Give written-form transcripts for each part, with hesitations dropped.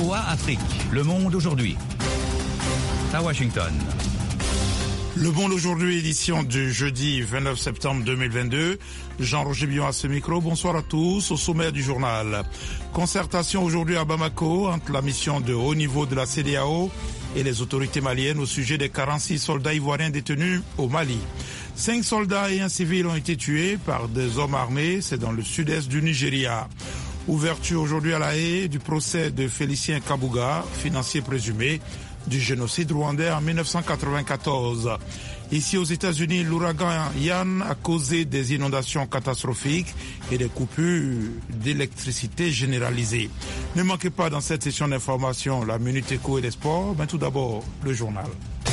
VOA Afrique, le monde aujourd'hui. À Washington. Le Monde aujourd'hui, édition du jeudi 29 septembre 2022. Jean-Roger Billon à ce micro. Bonsoir à tous. Au sommaire du journal. Concertation aujourd'hui à Bamako entre la mission de haut niveau de la CEDEAO et les autorités maliennes au sujet des 46 soldats ivoiriens détenus au Mali. 5 soldats et un civil ont été tués par des hommes armés. C'est dans le sud-est du Nigeria. Ouverture aujourd'hui à La Haye du procès de Félicien Kabuga, financier présumé du génocide rwandais en 1994. Ici aux États-Unis, l'ouragan Yann a causé des inondations catastrophiques et des coupures d'électricité généralisées. Ne manquez pas dans cette session d'information la Minute Éco et des sports, mais tout d'abord le journal.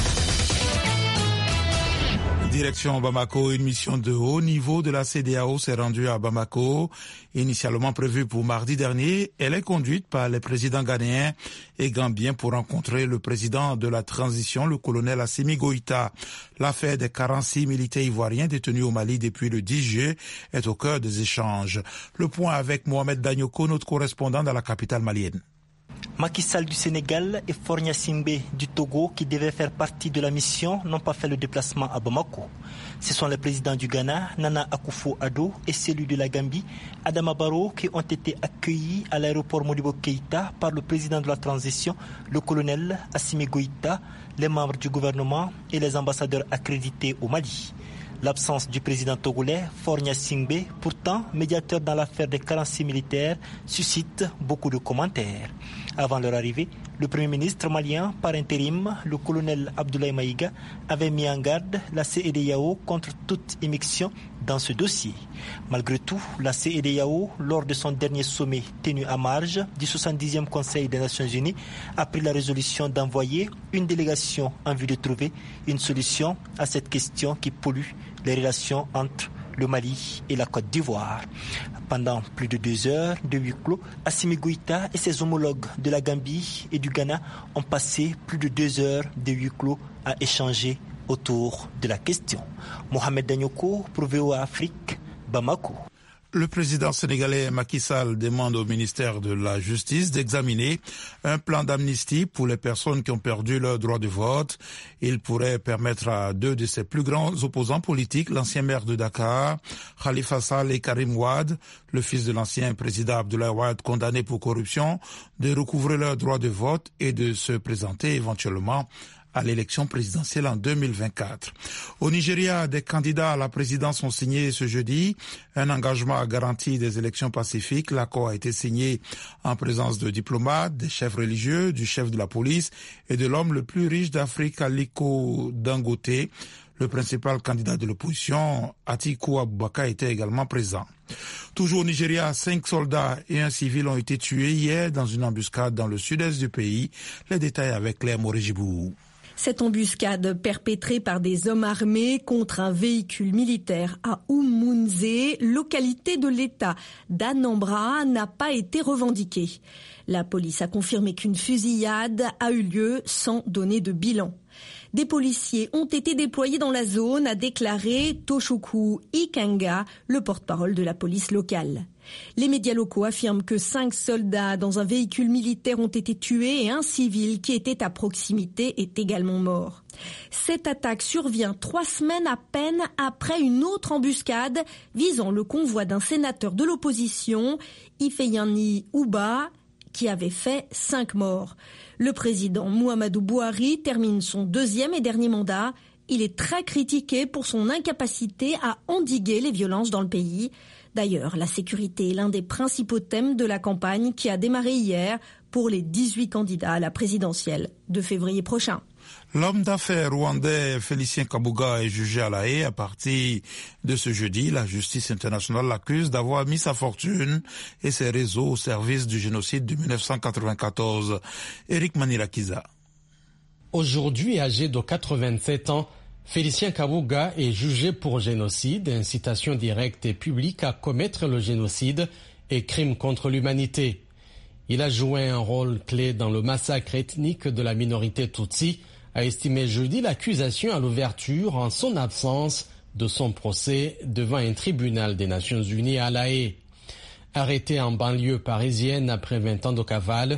Direction Bamako, une mission de haut niveau de la CEDEAO s'est rendue à Bamako. Initialement prévue pour mardi dernier, elle est conduite par les présidents ghanéens et gambiens pour rencontrer le président de la transition, le colonel Assimi Goïta. L'affaire des 46 militaires ivoiriens détenus au Mali depuis le 10 juillet est au cœur des échanges. Le point avec Mohamed Danyoko, notre correspondant dans la capitale malienne. Macky Sall du Sénégal et Fornia Simbe du Togo, qui devaient faire partie de la mission, n'ont pas fait le déplacement à Bamako. Ce sont les présidents du Ghana, Nana Akufo-Addo, et celui de la Gambie, Adama Barrow, qui ont été accueillis à l'aéroport Modibo Keïta par le président de la transition, le colonel Assimi Goïta, les membres du gouvernement et les ambassadeurs accrédités au Mali. L'absence du président togolais, Fornia Simbe, pourtant médiateur dans l'affaire des 46 militaires, suscite beaucoup de commentaires. Avant leur arrivée, le Premier ministre malien par intérim, le colonel Abdoulaye Maïga, avait mis en garde la CEDEAO contre toute immixtion dans ce dossier. Malgré tout, la CEDEAO, lors de son dernier sommet tenu à marge du 70e Conseil des Nations Unies, a pris la résolution d'envoyer une délégation en vue de trouver une solution à cette question qui pollue les relations entre le Mali et la Côte d'Ivoire. Pendant plus de 2 heures de huis clos, Assimi Goïta et ses homologues de la Gambie et du Ghana ont passé plus de 2 heures de huis clos à échanger autour de la question. Mohamed Danyoko pour VOA Afrique, Bamako. Le président sénégalais Macky Sall demande au ministère de la Justice d'examiner un plan d'amnistie pour les personnes qui ont perdu leur droit de vote. Il pourrait permettre à 2 de ses plus grands opposants politiques, l'ancien maire de Dakar, Khalifa Sall et Karim Wade, le fils de l'ancien président Abdoulaye Wade condamné pour corruption, de recouvrer leur droit de vote et de se présenter éventuellement à l'élection présidentielle en 2024. Au Nigeria, des candidats à la présidence ont signé ce jeudi un engagement à garantir des élections pacifiques. L'accord a été signé en présence de diplomates, des chefs religieux, du chef de la police et de l'homme le plus riche d'Afrique, Aliko Dangote. Le principal candidat de l'opposition, Atiku Abubakar, était également présent. Toujours au Nigeria, 5 soldats et un civil ont été tués hier dans une embuscade dans le sud-est du pays. Les détails avec Claire Morejibou. Cette embuscade perpétrée par des hommes armés contre un véhicule militaire à Umunze, localité de l'État d'Anambra, n'a pas été revendiquée. La police a confirmé qu'une fusillade a eu lieu sans donner de bilan. Des policiers ont été déployés dans la zone, a déclaré Tochukwu Ikenga, le porte-parole de la police locale. Les médias locaux affirment que 5 soldats dans un véhicule militaire ont été tués et un civil qui était à proximité est également mort. Cette attaque survient 3 semaines à peine après une autre embuscade visant le convoi d'un sénateur de l'opposition, Ifeyani Uba, qui avait fait 5 morts. Le président Muhammadu Buhari termine son 2e et dernier mandat. Il est très critiqué pour son incapacité à endiguer les violences dans le pays. D'ailleurs, la sécurité est l'un des principaux thèmes de la campagne qui a démarré hier pour les 18 candidats à la présidentielle de février prochain. L'homme d'affaires rwandais Félicien Kabuga est jugé à La Haye. À partir de ce jeudi, la justice internationale l'accuse d'avoir mis sa fortune et ses réseaux au service du génocide de 1994. Eric Manirakiza. Aujourd'hui âgé de 87 ans, Félicien Kabuga est jugé pour génocide, incitation directe et publique à commettre le génocide et crime contre l'humanité. Il a joué un rôle clé dans le massacre ethnique de la minorité Tutsi, a estimé jeudi l'accusation à l'ouverture en son absence de son procès devant un tribunal des Nations Unies à La Haye. Arrêté en banlieue parisienne après 20 ans de cavale,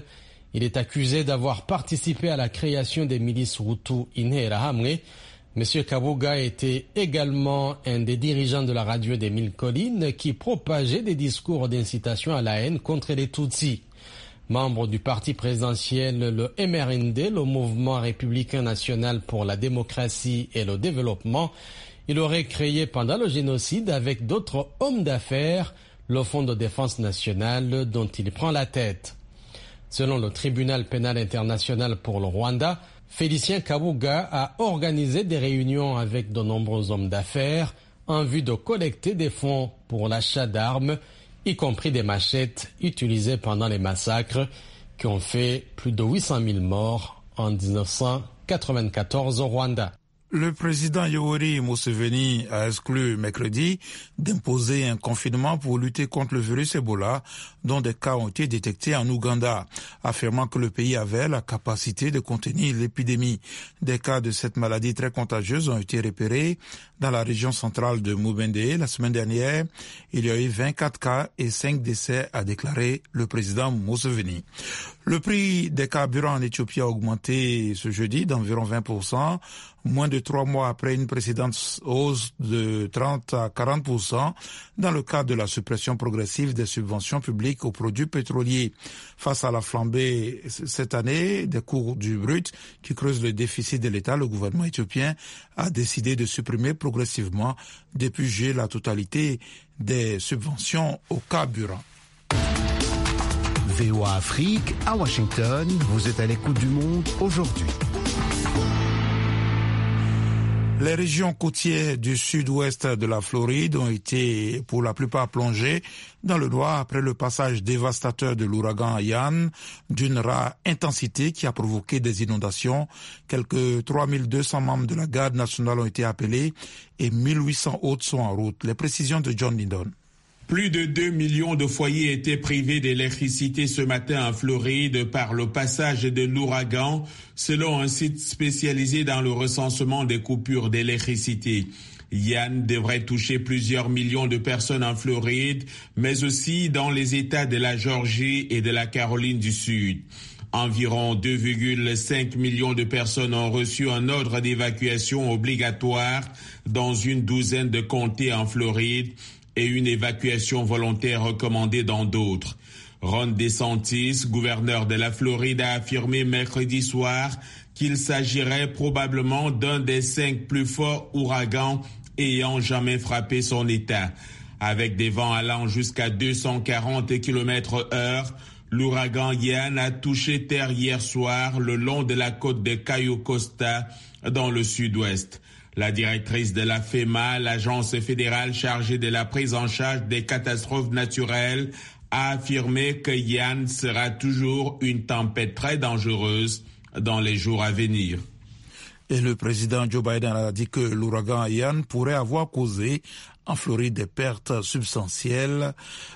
Il est accusé d'avoir participé à la création des milices Hutu Interahamwe. M. Kabuga était également un des dirigeants de la radio des Mille Collines qui propageait des discours d'incitation à la haine contre les Tutsis. Membre du parti présidentiel, le MRND, le Mouvement républicain national pour la démocratie et le développement, il aurait créé pendant le génocide avec d'autres hommes d'affaires le Fonds de défense nationale dont il prend la tête. Selon le tribunal pénal international pour le Rwanda, Félicien Kabuga a organisé des réunions avec de nombreux hommes d'affaires en vue de collecter des fonds pour l'achat d'armes, y compris des machettes utilisées pendant les massacres qui ont fait plus de 800 000 morts en 1994 au Rwanda. Le président Yoweri Museveni a exclu mercredi d'imposer un confinement pour lutter contre le virus Ebola, dont des cas ont été détectés en Ouganda, affirmant que le pays avait la capacité de contenir l'épidémie. Des cas de cette maladie très contagieuse ont été repérés dans la région centrale de Mubende. La semaine dernière, il y a eu 24 cas et 5 décès, a déclaré le président Museveni. Le prix des carburants en Éthiopie a augmenté ce jeudi d'environ 20%, moins de 3 mois après une précédente hausse de 30 à 40% dans le cadre de la suppression progressive des subventions publiques aux produits pétroliers. Face à la flambée cette année des cours du brut qui creusent le déficit de l'État, le gouvernement éthiopien a décidé de supprimer progressivement depuis juillet la totalité des subventions au carburant. VOA Afrique, à Washington, vous êtes à l'écoute du monde aujourd'hui. Les régions côtières du sud-ouest de la Floride ont été pour la plupart plongées dans le noir après le passage dévastateur de l'ouragan Ian, d'une rare intensité qui a provoqué des inondations. Quelques 3200 membres de la garde nationale ont été appelés et 1800 autres sont en route. Les précisions de John Lindon. Plus de 2 millions de foyers étaient privés d'électricité ce matin en Floride par le passage de l'ouragan, selon un site spécialisé dans le recensement des coupures d'électricité. Ian devrait toucher plusieurs millions de personnes en Floride, mais aussi dans les États de la Géorgie et de la Caroline du Sud. Environ 2,5 millions de personnes ont reçu un ordre d'évacuation obligatoire dans une douzaine de comtés en Floride, et une évacuation volontaire recommandée dans d'autres. Ron DeSantis, gouverneur de la Floride, a affirmé mercredi soir qu'il s'agirait probablement d'un des 5 plus forts ouragans ayant jamais frappé son État. Avec des vents allant jusqu'à 240 km/h, l'ouragan Ian a touché terre hier soir le long de la côte de Cayo Costa dans le sud-ouest. La directrice de la FEMA, l'agence fédérale chargée de la prise en charge des catastrophes naturelles, a affirmé que Ian sera toujours une tempête très dangereuse dans les jours à venir. Et le président Joe Biden a dit que l'ouragan Ian pourrait avoir causé en Floride des pertes substantielles.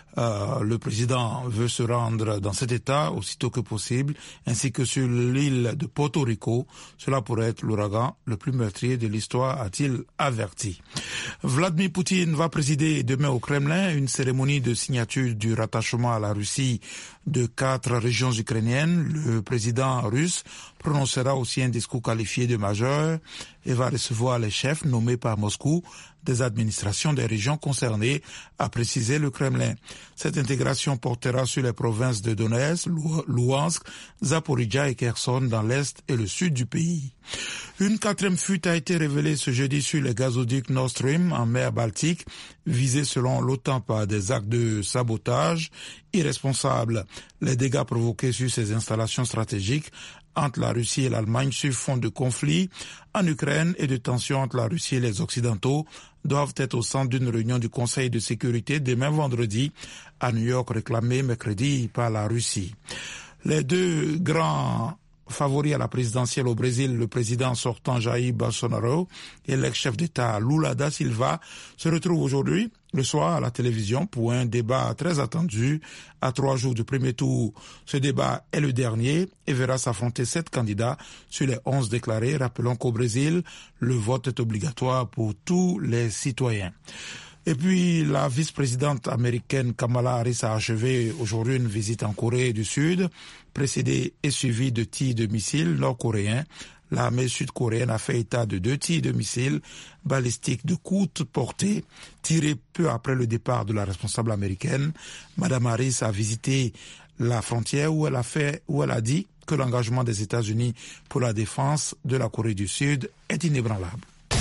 Le président veut se rendre dans cet état aussitôt que possible, ainsi que sur l'île de Porto Rico. Cela pourrait être l'ouragan le plus meurtrier de l'histoire, a-t-il averti. Vladimir Poutine va présider demain au Kremlin une cérémonie de signature du rattachement à la Russie de 4 régions ukrainiennes. Le président russe prononcera aussi un discours qualifié de majeur et va recevoir les chefs nommés par Moscou des administrations des régions concernées, a précisé le Kremlin. Cette intégration portera sur les provinces de Donetsk, Louhansk, Zaporijia et Kherson dans l'est et le sud du pays. Une 4e fuite a été révélée ce jeudi sur les gazoducs Nord Stream en mer Baltique, visés selon l'OTAN par des actes de sabotage irresponsables. Les dégâts provoqués sur ces installations stratégiques entre la Russie et l'Allemagne sur fond de conflit en Ukraine et de tensions entre la Russie et les Occidentaux doivent être au centre d'une réunion du Conseil de sécurité demain vendredi à New York, réclamée mercredi par la Russie. Les 2 grands favoris à la présidentielle au Brésil, le président sortant Jair Bolsonaro et l'ex-chef d'État Lula da Silva, se retrouvent aujourd'hui le soir à la télévision pour un débat très attendu à 3 jours du premier tour. Ce débat est le dernier et verra s'affronter 7 candidats sur les 11 déclarés. Rappelons qu'au Brésil, le vote est obligatoire pour tous les citoyens. Et puis, la vice-présidente américaine Kamala Harris a achevé aujourd'hui une visite en Corée du Sud, précédée et suivie de tirs de missiles nord-coréens. L'armée sud-coréenne a fait état de 2 tirs de missiles balistiques de courte portée, tirés peu après le départ de la responsable américaine. Madame Harris a visité la frontière où elle a dit que l'engagement des États-Unis pour la défense de la Corée du Sud est inébranlable.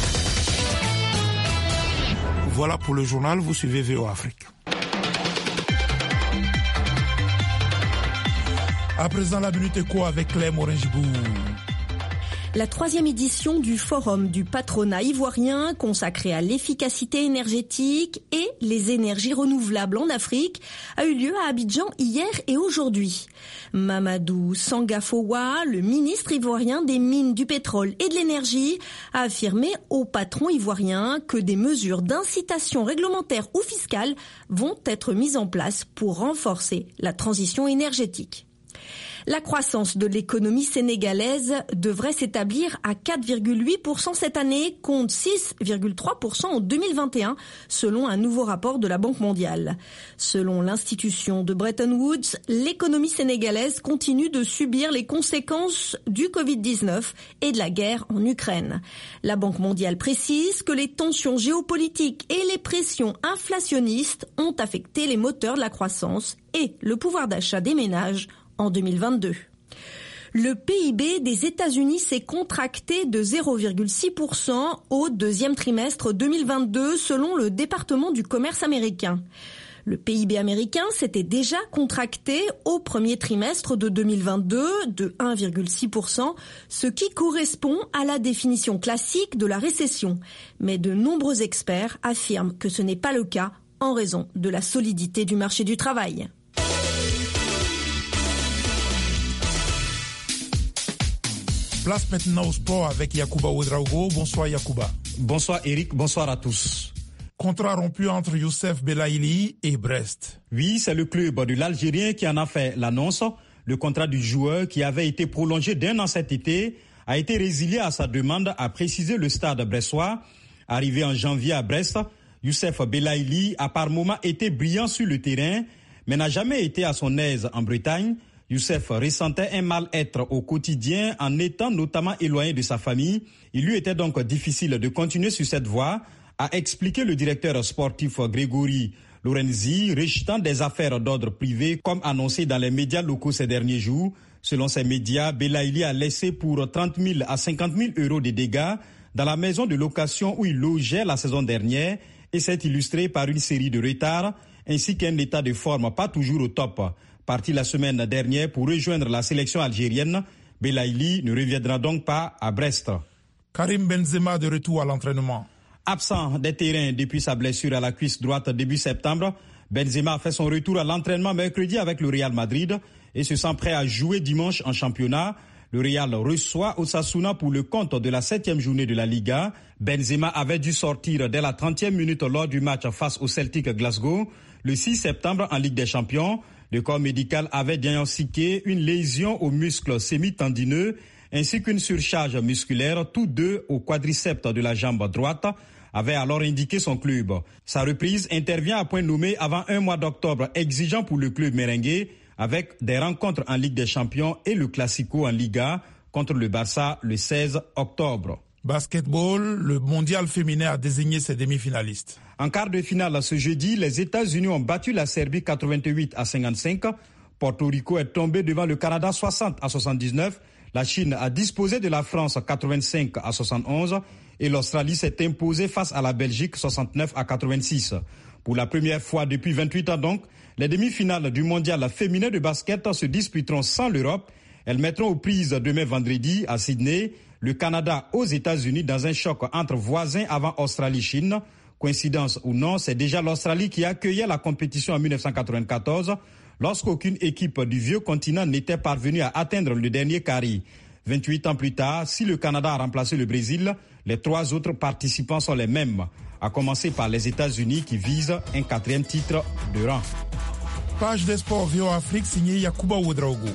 Voilà pour le journal, vous suivez VOA Afrique. À présent, la Minute Éco avec Claire Morin-Gibou. La 3e édition du Forum du patronat ivoirien consacré à l'efficacité énergétique et les énergies renouvelables en Afrique a eu lieu à Abidjan hier et aujourd'hui. Mamadou Sangafowa, le ministre ivoirien des mines, du pétrole et de l'énergie, a affirmé aux patrons ivoiriens que des mesures d'incitation réglementaire ou fiscale vont être mises en place pour renforcer la transition énergétique. La croissance de l'économie sénégalaise devrait s'établir à 4,8% cette année, contre 6,3% en 2021, selon un nouveau rapport de la Banque mondiale. Selon l'institution de Bretton Woods, l'économie sénégalaise continue de subir les conséquences du Covid-19 et de la guerre en Ukraine. La Banque mondiale précise que les tensions géopolitiques et les pressions inflationnistes ont affecté les moteurs de la croissance et le pouvoir d'achat des ménages en 2022. Le PIB des États-Unis s'est contracté de 0,6% au 2e trimestre 2022 selon le département du commerce américain. Le PIB américain s'était déjà contracté au 1er trimestre de 2022 de 1,6%, ce qui correspond à la définition classique de la récession. Mais de nombreux experts affirment que ce n'est pas le cas en raison de la solidité du marché du travail. Place maintenant au sport avec Yacouba Ouedraogo. Bonsoir Yacouba. Bonsoir Eric, bonsoir à tous. Contrat rompu entre Youssef Belaïli et Brest. Oui, c'est le club de l'Algérien qui en a fait l'annonce. Le contrat du joueur, qui avait été prolongé d'1 an cet été, a été résilié à sa demande, a précisé le stade bressois. Arrivé en janvier à Brest, Youssef Belaïli a par moments été brillant sur le terrain, mais n'a jamais été à son aise en Bretagne. Youssef ressentait un mal-être au quotidien en étant notamment éloigné de sa famille. Il lui était donc difficile de continuer sur cette voie, a expliqué le directeur sportif Grégory Lorenzi, rejetant des affaires d'ordre privé comme annoncé dans les médias locaux ces derniers jours. Selon ces médias, Belaïli a laissé pour 30 000 à 50 000 euros de dégâts dans la maison de location où il logeait la saison dernière et s'est illustré par une série de retards ainsi qu'un état de forme pas toujours au top. Parti la semaine dernière pour rejoindre la sélection algérienne, Belaïli ne reviendra donc pas à Brest. Karim Benzema de retour à l'entraînement. Absent des terrains depuis sa blessure à la cuisse droite début septembre, Benzema a fait son retour à l'entraînement mercredi avec le Real Madrid et se sent prêt à jouer dimanche en championnat. Le Real reçoit Osasuna pour le compte de la 7e journée de la Liga. Benzema avait dû sortir dès la 30e minute lors du match face au Celtic Glasgow le 6 septembre en Ligue des Champions. Le corps médical avait diagnostiqué une lésion au muscle sémitendineux ainsi qu'une surcharge musculaire, tous deux au quadriceps de la jambe droite, avait alors indiqué son club. Sa reprise intervient à point nommé avant un mois d'octobre exigeant pour le club merengue, avec des rencontres en Ligue des Champions et le Classico en Liga contre le Barça le 16 octobre. Basketball, le mondial féminin a désigné ses demi-finalistes. En quart de finale ce jeudi, les États-Unis ont battu la Serbie 88-55. Porto Rico est tombé devant le Canada 60-79. La Chine a disposé de la France 85-71 et l'Australie s'est imposée face à la Belgique 69-86. Pour la première fois depuis 28 ans donc, les demi-finales du mondial féminin de basket se disputeront sans l'Europe. Elles mettront aux prises demain vendredi à Sydney le Canada aux États-Unis dans un choc entre voisins avant Australie-Chine. Coïncidence ou non, c'est déjà l'Australie qui accueillait la compétition en 1994 lorsqu'aucune équipe du vieux continent n'était parvenue à atteindre le dernier carré. 28 ans plus tard, si le Canada a remplacé le Brésil, les 3 autres participants sont les mêmes, à commencer par les États-Unis qui visent un 4e titre de rang. Page des sports VOA Afrique signée Yacouba Ouedraogo.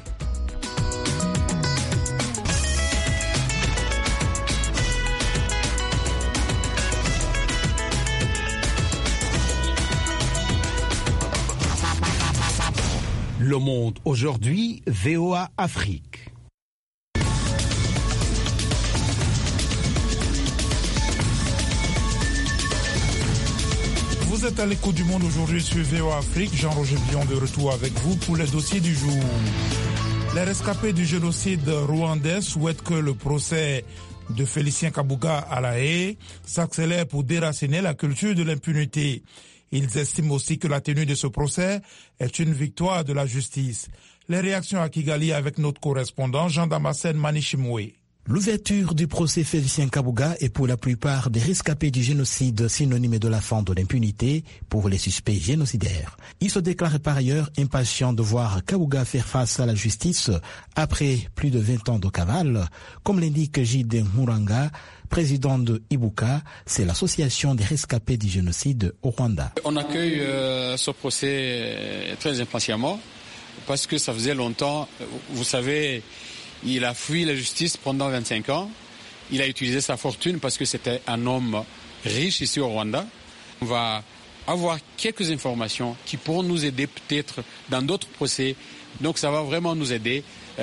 Le Monde aujourd'hui, VOA Afrique. Vous êtes à l'écoute du Monde aujourd'hui sur VOA Afrique. Jean-Roger Billon de retour avec vous pour les dossiers du jour. Les rescapés du génocide rwandais souhaitent que le procès de Félicien Kabuga à La Haye s'accélère pour déraciner la culture de l'impunité. Ils estiment aussi que la tenue de ce procès est une victoire de la justice. Les réactions à Kigali avec notre correspondant Jean-Damascène Manichimoué. L'ouverture du procès Félicien Kabuga est pour la plupart des rescapés du génocide synonyme de la fin de l'impunité pour les suspects génocidaires. Ils se déclarent par ailleurs impatients de voir Kabuga faire face à la justice après plus de 20 ans de cavale. Comme l'indique Gide Muranga, président de Ibuka, c'est l'association des rescapés du génocide au Rwanda. On accueille ce procès très impatiemment parce que ça faisait longtemps, vous savez, il a fui la justice pendant 25 ans. Il a utilisé sa fortune parce que c'était un homme riche ici au Rwanda. On va avoir quelques informations qui pourront nous aider peut-être dans d'autres procès. Donc ça va vraiment nous aider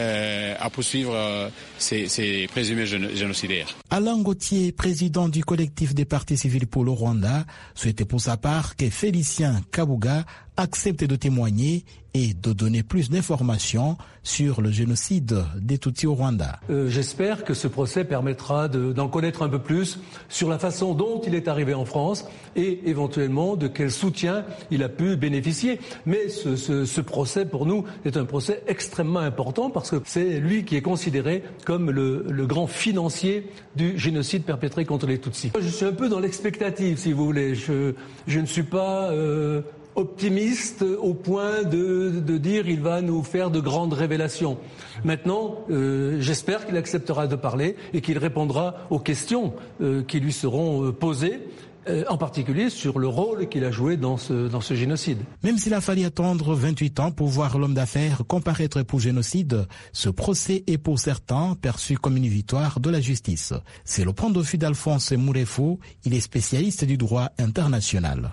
à poursuivre ces présumés génocidaires. Alain Gauthier, président du collectif des partis civils pour le Rwanda, souhaitait pour sa part que Félicien Kabuga accepte de témoigner et de donner plus d'informations sur le génocide des Tutsis au Rwanda. J'espère que ce procès permettra d'en connaître un peu plus sur la façon dont il est arrivé en France et éventuellement de quel soutien il a pu bénéficier. Mais ce procès pour nous est un procès extrêmement important parce que c'est lui qui est considéré comme le grand financier du génocide perpétré contre les Tutsis. Je suis un peu dans l'expectative, si vous voulez. Je ne suis pas optimiste au point de dire il va nous faire de grandes révélations. Maintenant, j'espère qu'il acceptera de parler et qu'il répondra aux questions qui lui seront posées, en particulier sur le rôle qu'il a joué dans ce génocide. Même s'il a fallu attendre 28 ans pour voir l'homme d'affaires comparaître pour génocide, ce procès est pour certains perçu comme une victoire de la justice. C'est le point de vue d'Alphonse Mourefu, il est spécialiste du droit international.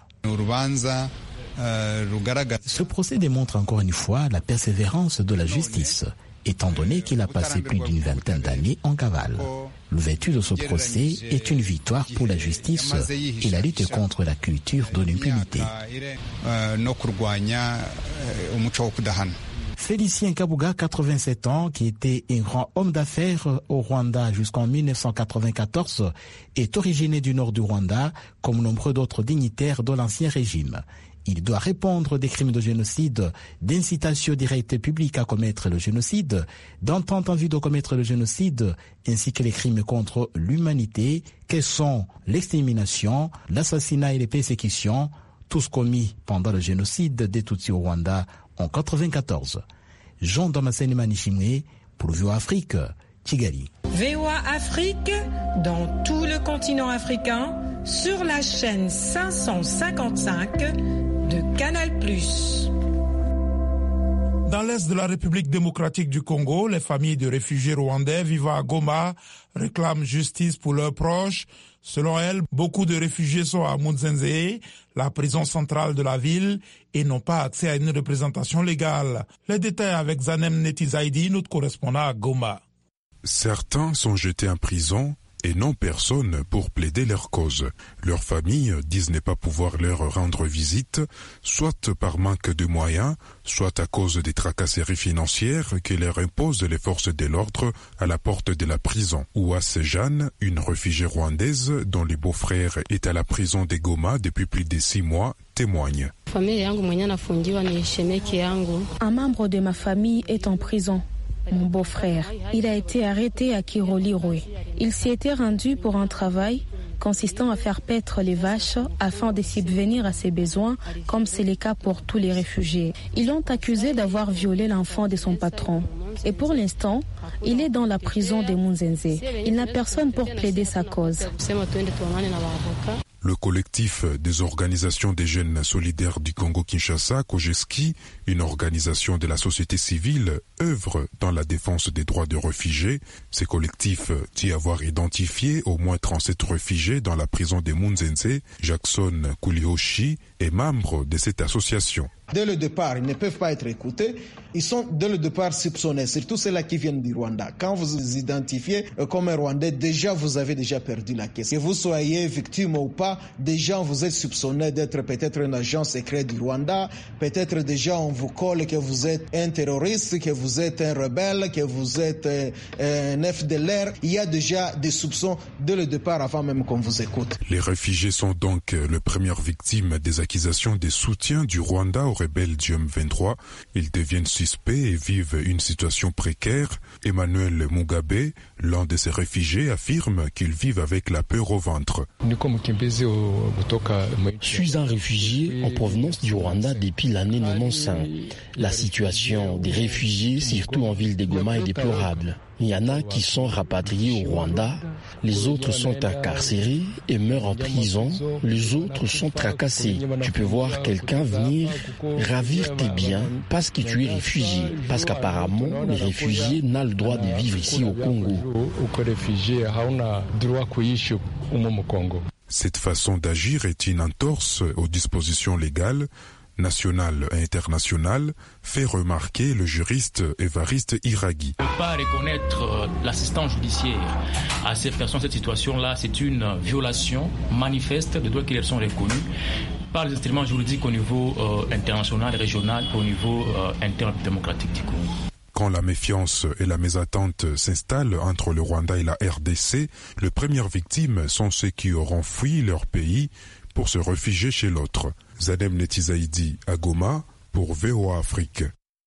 Ce procès démontre encore une fois la persévérance de la justice, étant donné qu'il a passé plus d'une vingtaine d'années en cavale. L'ouverture de ce procès est une victoire pour la justice et la lutte contre la culture de l'impunité. Félicien Kabuga, 87 ans, qui était un grand homme d'affaires au Rwanda jusqu'en 1994, est originaire du nord du Rwanda, comme nombreux d'autres dignitaires de l'ancien régime. Il doit répondre des crimes de génocide, d'incitation directe publique à commettre le génocide, d'entente en vue de commettre le génocide, ainsi que les crimes contre l'humanité, que sont l'extermination, l'assassinat et les persécutions, tous commis pendant le génocide des Tutsis au Rwanda en 1994. Jean-Damascène Manichimoué pour VOA Afrique, Kigali. VOA Afrique, dans tout le continent africain, sur la chaîne 555 de Canal+. Dans l'est de la République démocratique du Congo, les familles de réfugiés rwandais vivant à Goma réclament justice pour leurs proches. Selon elles, beaucoup de réfugiés sont à Munzenze, la prison centrale de la ville, et n'ont pas accès à une représentation légale. Les détails avec Zanem Netizaidi, notre correspondant à Goma. Certains sont jetés en prison et n'ont personne pour plaider leur cause. Leurs familles disent ne pas pouvoir leur rendre visite, soit par manque de moyens, soit à cause des tracasseries financières que leur imposent les forces de l'ordre à la porte de la prison. Ouasse Jeanne, une réfugiée rwandaise dont le beau-frère est à la prison de Goma depuis plus de 6 mois, témoigne. Un membre de ma famille est en prison. Mon beau-frère, il a été arrêté à Kirolirwe. Il s'y était rendu pour un travail consistant à faire paître les vaches afin de subvenir à ses besoins, comme c'est le cas pour tous les réfugiés. Ils l'ont accusé d'avoir violé l'enfant de son patron. Et pour l'instant, il est dans la prison de Munzenze. Il n'a personne pour plaider sa cause. Le collectif des organisations des jeunes solidaires du Congo-Kinshasa, Kojeski, une organisation de la société civile, œuvre dans la défense des droits des réfugiés. Ces collectifs dit avoir identifié au moins 37 réfugiés dans la prison de Munzenze. Jackson Kulihoshi est membre de cette association. dès le départ, ils ne peuvent pas être écoutés. Ils sont dès le départ soupçonnés, surtout ceux-là qui viennent du Rwanda. Quand vous vous identifiez comme un Rwandais, déjà vous avez déjà perdu la caisse. Que vous soyez victime ou pas, déjà vous êtes soupçonné d'être peut-être un agent secret du Rwanda. Peut-être déjà on vous colle que vous êtes un terroriste, que vous êtes un rebelle, que vous êtes un FDLR. Il y a déjà des soupçons dès le départ avant même qu'on vous écoute. Les réfugiés sont donc les premières victimes des accusations des soutiens du Rwanda aux rebelles du M23. Ils deviennent suspects et vivent une situation précaire. Emmanuel Mugabe, l'un de ces réfugiés, affirme qu'ils vivent avec la peur au ventre. Je suis un réfugié en provenance du Rwanda depuis l'année 95. La situation des réfugiés, surtout en ville de Goma, est déplorable. Il y en a qui sont rapatriés au Rwanda, les autres sont incarcérés et meurent en prison, les autres sont tracassés. Tu peux voir quelqu'un venir ravir tes biens parce que tu es réfugié, parce qu'apparemment les réfugiés n'ont le droit de vivre ici au Congo. Cette façon d'agir est une entorse aux dispositions légales national et international, fait remarquer le juriste Évariste Iraghi. Ne pas reconnaître l'assistance judiciaire à ces personnes, cette situation-là, c'est une violation manifeste des droits qui leur sont reconnus par les instruments juridiques au niveau international, régional, au niveau interne démocratique du Congo. Quand la méfiance et la mésattente s'installent entre le Rwanda et la RDC, les premières victimes sont ceux qui auront fui leur pays pour se réfugier chez l'autre. Zadem Netizaïdi à Goma pour VOA Afrique.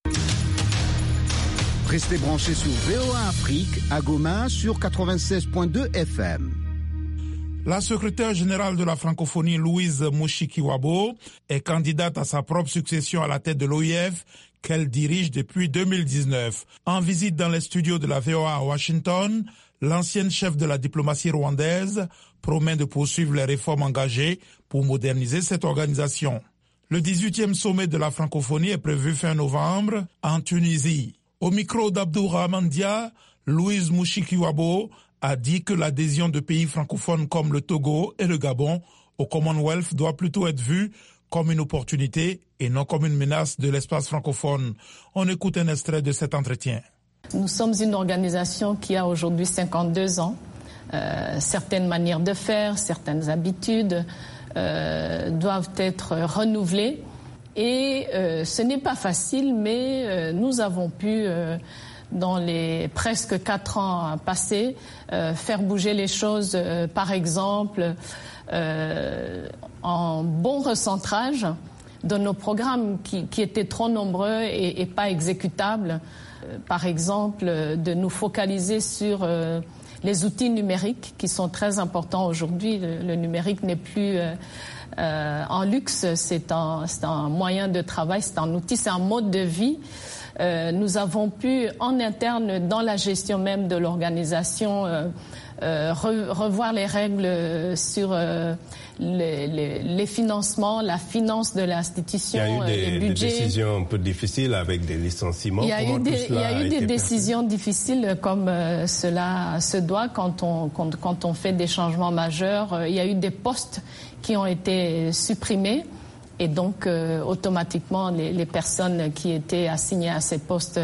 Restez branchés sur VOA Afrique à Goma sur 96.2 FM. La secrétaire générale de la francophonie, Louise Mushikiwabo, est candidate à sa propre succession à la tête de l'OIF qu'elle dirige depuis 2019. En visite dans les studios de la VOA à Washington, l'ancienne chef de la diplomatie rwandaise promet de poursuivre les réformes engagées pour moderniser cette organisation. Le 18e sommet de la francophonie est prévu fin novembre en Tunisie. Au micro d'Abdourahmane Dia, Louise Mushikiwabo a dit que l'adhésion de pays francophones comme le Togo et le Gabon au Commonwealth doit plutôt être vue comme une opportunité et non comme une menace de l'espace francophone. On écoute un extrait de cet entretien. Nous sommes une organisation qui a aujourd'hui 52 ans. Certaines manières de faire, certaines habitudes doivent être renouvelées. Et ce n'est pas facile, mais nous avons pu, dans les presque 4 ans passés, faire bouger les choses, par exemple, en bon recentrage de nos programmes qui étaient trop nombreux et pas exécutables. Par exemple, de nous focaliser sur les outils numériques qui sont très importants aujourd'hui. Le numérique n'est plus en luxe, c'est un moyen de travail, c'est un outil, c'est un mode de vie. Nous avons pu, en interne, dans la gestion même de l'organisation, revoir les règles sur les financements, la finance de l'institution, les budgets. Il y a eu des décisions un peu difficiles avec des licenciements. Il y a eu des décisions difficiles comme cela se doit quand on fait des changements majeurs. Il y a eu des postes qui ont été supprimés. Et donc, automatiquement, les personnes qui étaient assignées à ces postes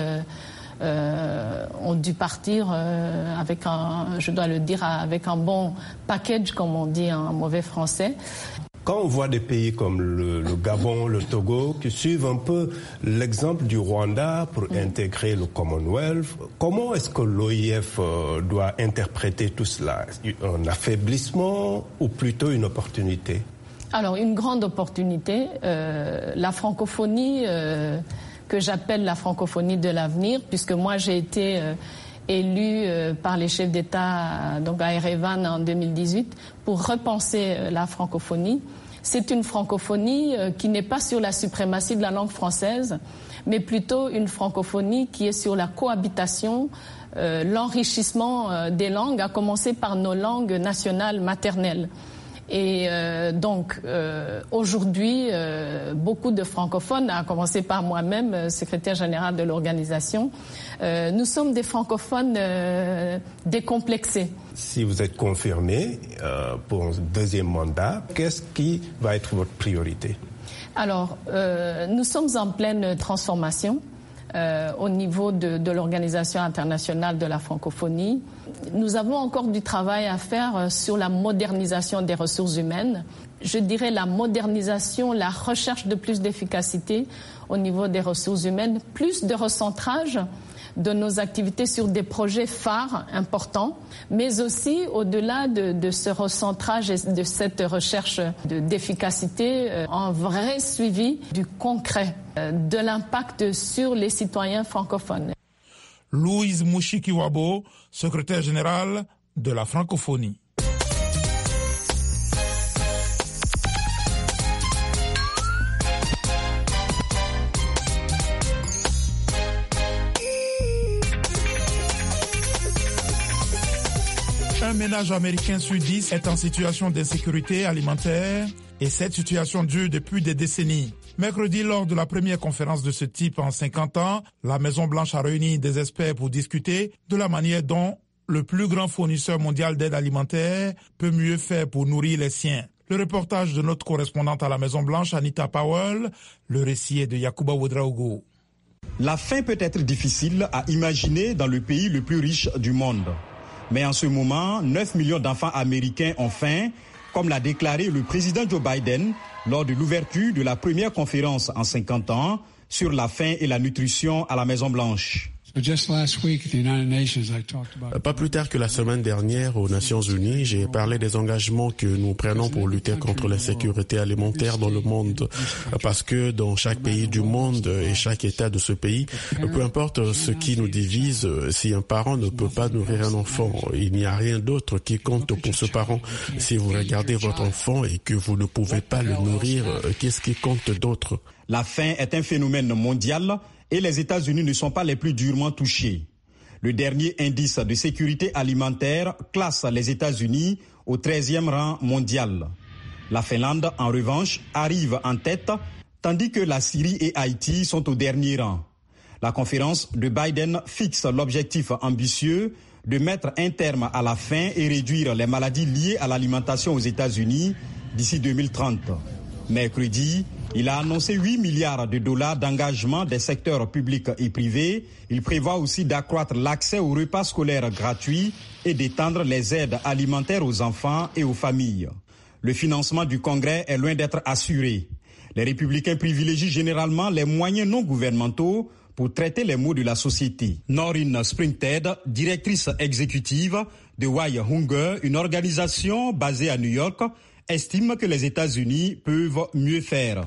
ont dû partir avec je dois le dire, avec un bon package, comme on dit en mauvais français. Quand on voit des pays comme le Gabon, le Togo, qui suivent un peu l'exemple du Rwanda pour intégrer le Commonwealth, comment est-ce que l'OIF doit interpréter tout cela? Un affaiblissement ou plutôt une opportunité? Alors, une grande opportunité. La francophonie, que j'appelle la francophonie de l'avenir, puisque moi j'ai été élue par les chefs d'État donc à Erevan en 2018 pour repenser la francophonie. C'est une francophonie qui n'est pas sur la suprématie de la langue française, mais plutôt une francophonie qui est sur la cohabitation, l'enrichissement des langues, à commencer par nos langues nationales maternelles. Et donc, aujourd'hui, beaucoup de francophones, à commencer par moi-même, secrétaire générale de l'organisation, nous sommes des francophones décomplexés. Si vous êtes confirmé pour un deuxième mandat, qu'est-ce qui va être votre priorité? Alors, nous sommes en pleine transformation au niveau de l'Organisation internationale de la francophonie. Nous avons encore du travail à faire sur la modernisation des ressources humaines. Je dirais la modernisation, la recherche de plus d'efficacité au niveau des ressources humaines, plus de recentrage de nos activités sur des projets phares importants, mais aussi au-delà de ce recentrage et de cette recherche d'efficacité, un vrai suivi du concret de l'impact sur les citoyens francophones. Louise Mouchikiwabo, secrétaire générale de la francophonie. Un ménage américain sur 10 est en situation d'insécurité alimentaire et cette situation dure depuis des décennies. Mercredi, lors de la première conférence de ce type en 50 ans, la Maison-Blanche a réuni des experts pour discuter de la manière dont le plus grand fournisseur mondial d'aide alimentaire peut mieux faire pour nourrir les siens. Le reportage de notre correspondante à la Maison-Blanche, Anita Powell, le récit est de Yacouba Ouedraogo. La faim peut être difficile à imaginer dans le pays le plus riche du monde. Mais en ce moment, 9 millions d'enfants américains ont faim, comme l'a déclaré le président Joe Biden lors de l'ouverture de la première conférence en 50 ans sur la faim et la nutrition à la Maison-Blanche. Pas plus tard que la semaine dernière aux Nations Unies, j'ai parlé des engagements que nous prenons pour lutter contre l'insécurité alimentaire dans le monde. Parce que dans chaque pays du monde et chaque État de ce pays, peu importe ce qui nous divise, si un parent ne peut pas nourrir un enfant, il n'y a rien d'autre qui compte pour ce parent. Si vous regardez votre enfant et que vous ne pouvez pas le nourrir, qu'est-ce qui compte d'autre? La faim est un phénomène mondial et les États-Unis ne sont pas les plus durement touchés. Le dernier indice de sécurité alimentaire classe les États-Unis au 13e rang mondial. La Finlande, en revanche, arrive en tête, tandis que la Syrie et Haïti sont au dernier rang. La conférence de Biden fixe l'objectif ambitieux de mettre un terme à la faim et réduire les maladies liées à l'alimentation aux États-Unis d'ici 2030. Mercredi, il a annoncé 8 milliards de dollars d'engagement des secteurs publics et privés. Il prévoit aussi d'accroître l'accès aux repas scolaires gratuits et d'étendre les aides alimentaires aux enfants et aux familles. Le financement du Congrès est loin d'être assuré. Les républicains privilégient généralement les moyens non gouvernementaux pour traiter les maux de la société. Noreen Springted, directrice exécutive de Why Hunger, une organisation basée à New York, estime que les États-Unis peuvent mieux faire.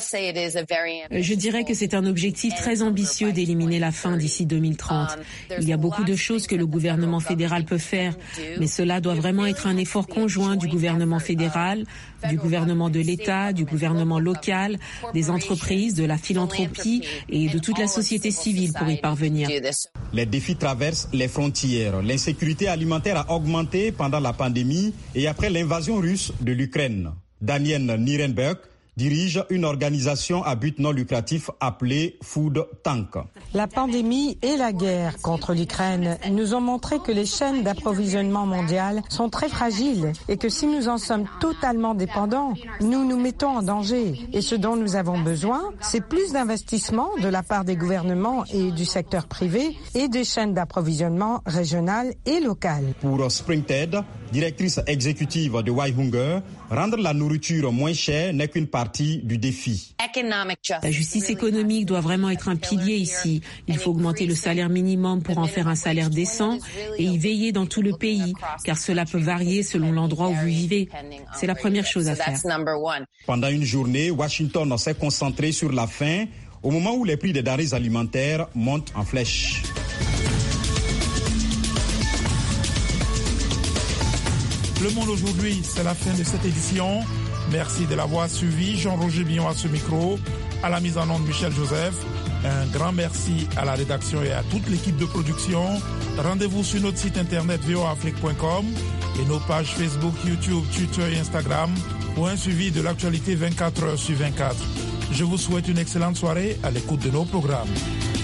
Je dirais que c'est un objectif très ambitieux d'éliminer la faim d'ici 2030. Il y a beaucoup de choses que le gouvernement fédéral peut faire, mais cela doit vraiment être un effort conjoint du gouvernement fédéral, du gouvernement de l'État, du gouvernement local, des entreprises, de la philanthropie et de toute la société civile pour y parvenir. Les défis traversent les frontières. L'insécurité alimentaire a augmenté pendant la pandémie et après l'invasion russe de l'Ukraine. Daniel Nierenberg dirige une organisation à but non lucratif appelée Food Tank. La pandémie et la guerre contre l'Ukraine nous ont montré que les chaînes d'approvisionnement mondiales sont très fragiles et que si nous en sommes totalement dépendants, nous nous mettons en danger. Et ce dont nous avons besoin, c'est plus d'investissements de la part des gouvernements et du secteur privé et des chaînes d'approvisionnement régionales et locales. Pour Springted, directrice exécutive de Why Hunger, rendre la nourriture moins chère n'est qu'une partie du défi. La justice économique doit vraiment être un pilier ici. Il faut augmenter le salaire minimum pour en faire un salaire décent et y veiller dans tout le pays, car cela peut varier selon l'endroit où vous vivez. C'est la première chose à faire. Pendant une journée, Washington s'est concentré sur la faim au moment où les prix des denrées alimentaires montent en flèche. Le Monde aujourd'hui, c'est la fin de cette édition. Merci de l'avoir suivi. Jean-Roger Billon à ce micro, à la mise en onde Michel Joseph. Un grand merci à la rédaction et à toute l'équipe de production. Rendez-vous sur notre site internet voaafrique.com et nos pages Facebook, YouTube, Twitter et Instagram pour un suivi de l'actualité 24 heures sur 24. Je vous souhaite une excellente soirée à l'écoute de nos programmes.